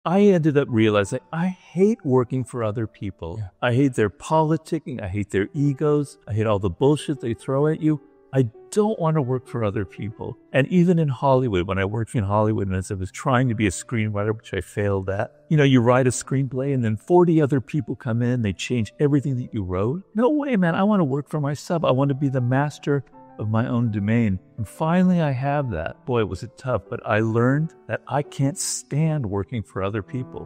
I ended up realizing I hate working for other people. Yeah. I hate their politicking. I hate their egos. I hate all the bullshit they throw at you. I don't want to work for other people. And even in Hollywood, when I worked in Hollywood and as I was trying to be a screenwriter, which I failed at, you write a screenplay and then 40 other people come in, they change everything that you wrote. No way, man. I want to work for myself. I want to be the master of my own domain. And finally, I have that. Boy, was it tough, but I learned that I can't stand working for other people.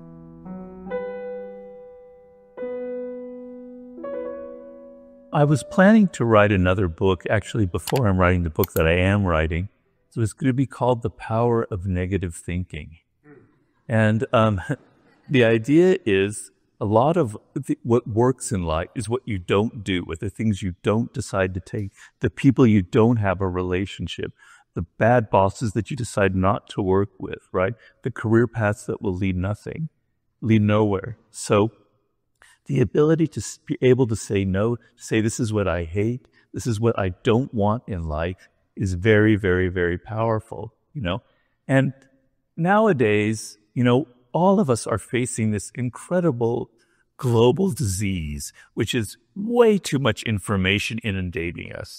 I was planning to write another book, actually, before I'm writing the book that I am writing. So it's going to be called The Power of Negative Thinking. And the idea is a lot of what works in life is what you don't do, with the things you don't decide to take, the people you don't have a relationship, the bad bosses that you decide not to work with, right? The career paths that will lead nowhere. So the ability to be able to say no, say this is what I hate, this is what I don't want in life, is very, very, very powerful, And nowadays, all of us are facing this incredible global disease, which is way too much information inundating us.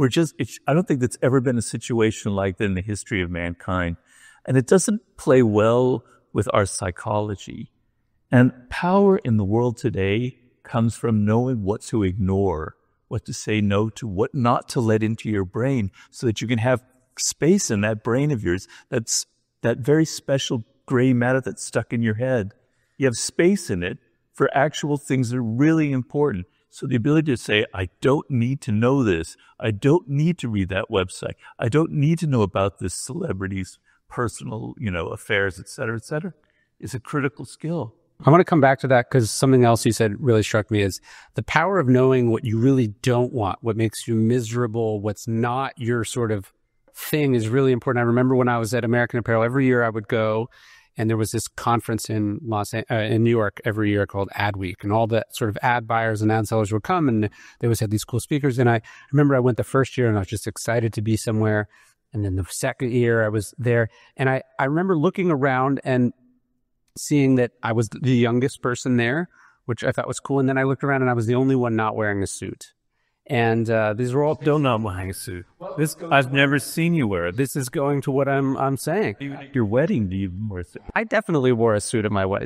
I don't think that's ever been a situation like that in the history of mankind. And it doesn't play well with our psychology. And power in the world today comes from knowing what to ignore, what to say no to, what not to let into your brain, so that you can have space in that brain of yours, that's that very special gray matter that's stuck in your head. You have space in it for actual things that are really important. So the ability to say, I don't need to know this. I don't need to read that website. I don't need to know about this celebrity's personal, affairs, et cetera, is a critical skill. I want to come back to that because something else you said really struck me is the power of knowing what you really don't want, what makes you miserable, what's not your sort of thing is really important. I remember when I was at American Apparel, every year I would go, and there was this conference in New York every year called Ad Week, and all the sort of ad buyers and ad sellers would come, and they always had these cool speakers. And I remember I went the first year, and I was just excited to be somewhere. And then the second year I was there, and I remember looking around and seeing that I was the youngest person there, which I thought was cool. And then I looked around, and I was the only one not wearing a suit. And these were all still not wearing a suit. I've never seen you wear it. This is going to what I'm saying. Your wedding, do you wear a suit? I definitely wore a suit at my wedding.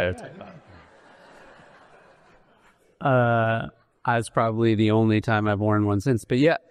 It's probably the only time I've worn one since. But yeah,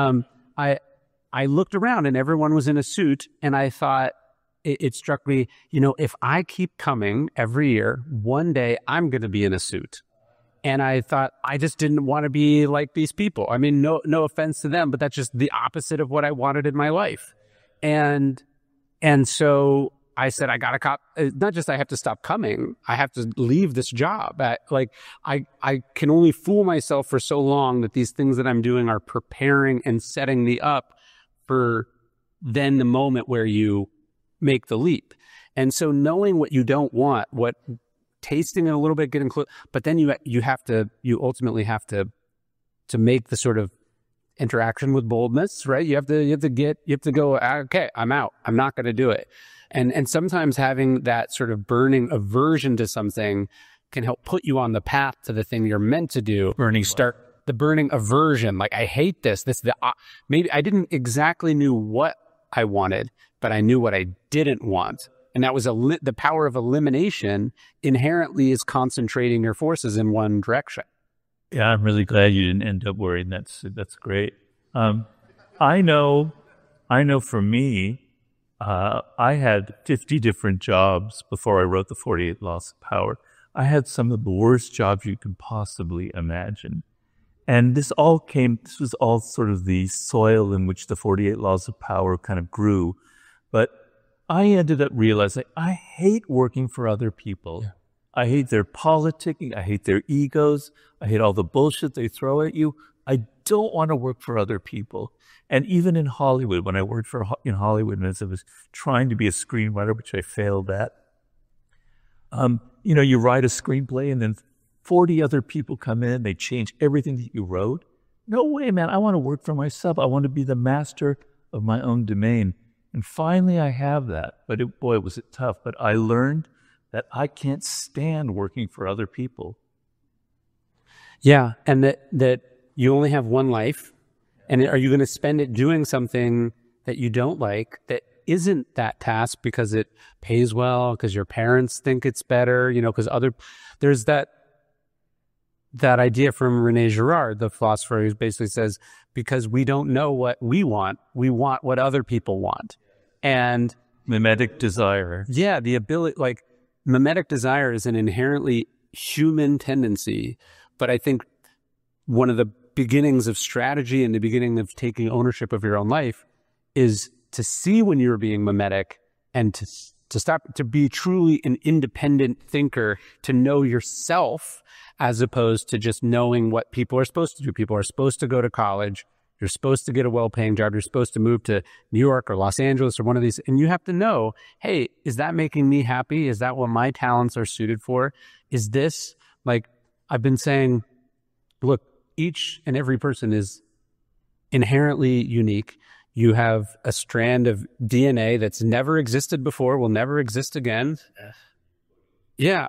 I looked around and everyone was in a suit, and I thought it struck me, if I keep coming every year, one day I'm going to be in a suit. And I thought, I just didn't want to be like these people. I mean, no offense to them, but that's just the opposite of what I wanted in my life. And so I said, I got to cop. Not just I have to stop coming, I have to leave this job. I can only fool myself for so long that these things that I'm doing are preparing and setting me up for then the moment where you make the leap. And so knowing what you don't want, tasting it a little bit, getting close, but then you ultimately have to make the sort of interaction with boldness, right? You have to go, okay, I'm out. I'm not going to do it. And sometimes having that sort of burning aversion to something can help put you on the path to the thing you're meant to do. The burning aversion, like I hate this. Maybe I didn't exactly knew what I wanted, but I knew what I didn't want. And that was the power of elimination inherently is concentrating your forces in one direction. Yeah, I'm really glad you didn't end up worrying. That's great. I know for me, I had 50 different jobs before I wrote the 48 Laws of Power. I had some of the worst jobs you can possibly imagine. And this was all sort of the soil in which the 48 Laws of Power kind of grew. But I ended up realizing I hate working for other people. Yeah. I hate their politicking. I hate their egos. I hate all the bullshit they throw at you. I don't want to work for other people. And even in Hollywood, when I worked in Hollywood, and as I was trying to be a screenwriter, which I failed at, you write a screenplay and then 40 other people come in, they change everything that you wrote. No way, man. I want to work for myself. I want to be the master of my own domain. And finally, I have that. But boy, was it tough. But I learned that I can't stand working for other people. Yeah, and that you only have one life, and are you going to spend it doing something that you don't like, that isn't that task because it pays well, because your parents think it's better, because there's that idea from Rene Girard, the philosopher, who basically says, because we don't know what we want what other people want. And mimetic desire. Yeah, the ability, mimetic desire is an inherently human tendency, but I think one of the beginnings of strategy and the beginning of taking ownership of your own life is to see when you're being mimetic and to stop, to be truly an independent thinker, to know yourself as opposed to just knowing what people are supposed to do. People are supposed to go to college. You're supposed to get a well-paying job. You're supposed to move to New York or Los Angeles or one of these. And you have to know, hey, is that making me happy? Is that what my talents are suited for? Is this, I've been saying, look, each and every person is inherently unique. You have a strand of DNA that's never existed before, will never exist again. Yeah.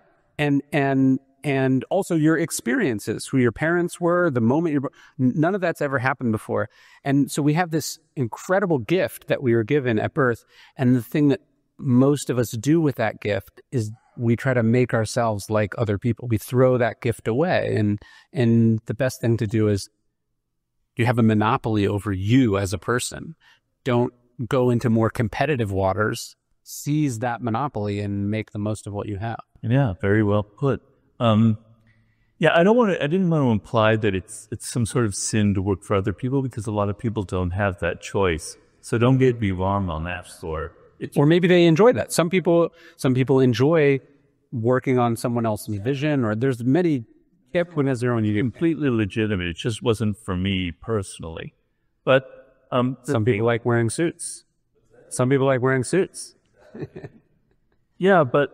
And also your experiences, who your parents were, the moment none of that's ever happened before. And so we have this incredible gift that we were given at birth. And the thing that most of us do with that gift is we try to make ourselves like other people. We throw that gift away. And the best thing to do is, you have a monopoly over you as a person. Don't go into more competitive waters. Seize that monopoly and make the most of what you have. Yeah, very well put. I didn't want to imply that it's some sort of sin to work for other people, because a lot of people don't have that choice. So don't get me wrong on that score. Or maybe they enjoy that. Some people enjoy working on someone else's vision, or there's many. Everyone has their own unique. Completely legitimate. It just wasn't for me personally. But some people like wearing suits. Some people like wearing suits. Yeah, but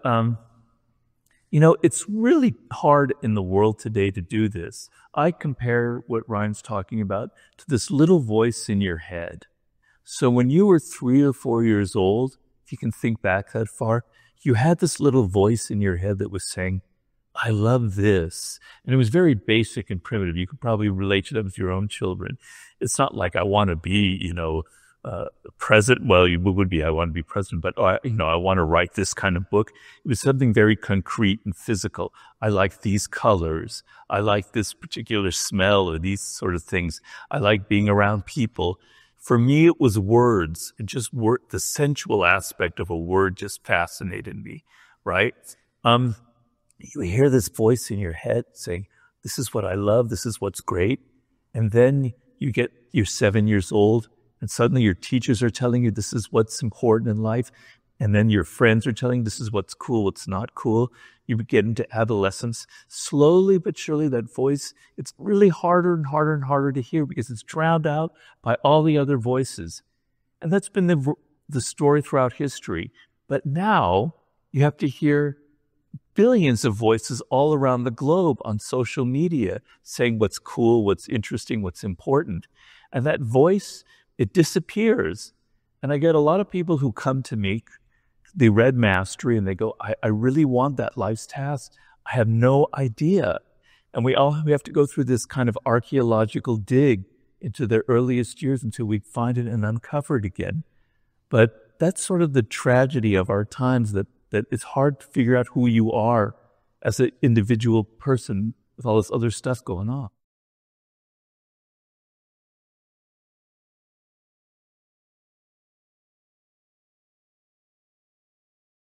it's really hard in the world today to do this. I compare what Ryan's talking about to this little voice in your head. So when you were 3 or 4 years old, if you can think back that far, you had this little voice in your head that was saying, I love this. And it was very basic and primitive. You could probably relate to that with your own children. It's not like I want to be, president. Well, you would be, I want to be president, but I want to write this kind of book. It was something very concrete and physical. I like these colors. I like this particular smell, or these sort of things. I like being around people. For me, it was words, and just the sensual aspect of a word just fascinated me, right? You hear this voice in your head saying, this is what I love, this is what's great. And then you're 7 years old, and suddenly your teachers are telling you this is what's important in life. And then your friends are telling you this is what's cool, what's not cool. You get into adolescence. Slowly but surely, that voice, it's really harder and harder and harder to hear, because it's drowned out by all the other voices. And that's been the story throughout history. But now you have to hear billions of voices all around the globe on social media saying what's cool, what's interesting, what's important. And that voice, it disappears. And I get a lot of people who come to me, they read Mastery, and they go, I really want that life's task. I have no idea. And we have to go through this kind of archaeological dig into their earliest years until we find it and uncover it again. But that's sort of the tragedy of our times, that it's hard to figure out who you are as an individual person with all this other stuff going on.